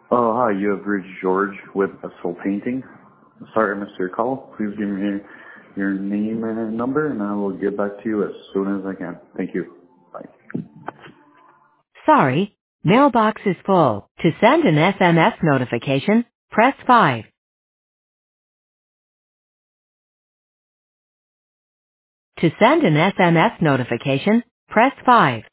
Oh, hi, you have reached George with a soul painting. Sorry I missed your call. Please give me your name and number, and I will get back to you as soon as I can. Thank you. Bye. Sorry, mailbox is full. To send an SMS notification, press 5. To send an SMS notification, press 5.